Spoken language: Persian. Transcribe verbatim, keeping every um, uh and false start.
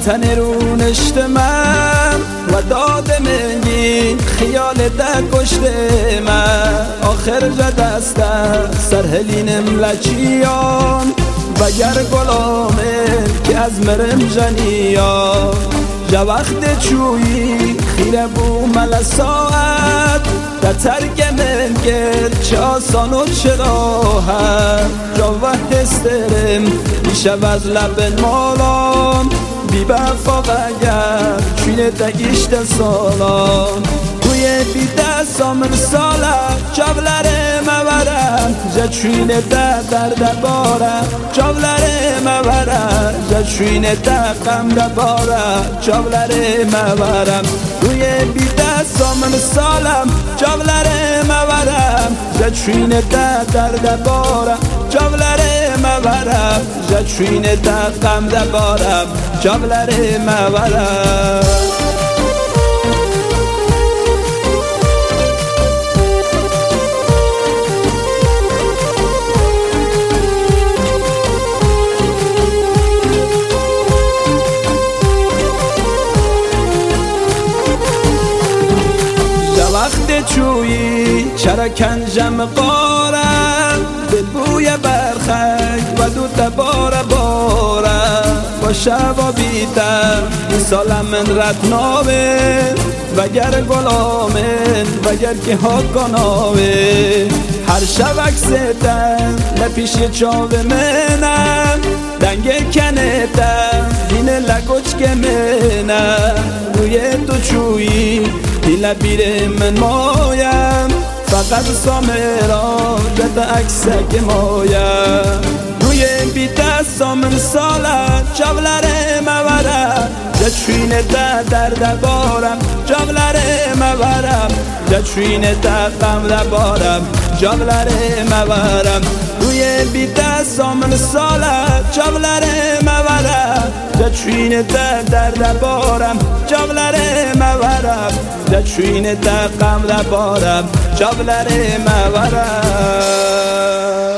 وطن رونشت من و داد منگی خیال ده کشته من آخر جدسته سرهلینم لچیان وگر گلامه که از مرم جنیان جا وقت چویی خیره بو مل ساعت در ترک من گرد چه آسان و چه راحت جا وقت استرم میشو از لب مالان بی بفا وگر چوینه تگیشت سالان توی بی دستامن سالم جاولره مورم جا چوینه ده درد بارم جاولره مورم جا چوینه ده قم بارم جاولره مورم توی بی دستامن سالم جاولره مورم جا چوینه ده درد بارم جاولره مورم جا چوینه ده قم بارم جاولره مورم وقت چویی چرا کنجم قارم دل بوی برخک و دو باره باره با شبا بیتم این سالم من رد ناوه وگر گلامن وگر که ها کناوه هر شبک ستم نپیش چاوه منم دنگ کنتم دین لگوچ که منم روی تو چویی دیل بیره من مایم فقط سامرا جد عکسک مایم روی بی دستامن سالم جاولره مورم جا چوینه ده درد بارم جاولره مورم جا چوینه ده قم بارم جاولره مورم روی بی دستامن سالم جاولره مورم جا چوینه ده درد بارم جاولره مورم جا چوینه ده قم بارم جاولره مورم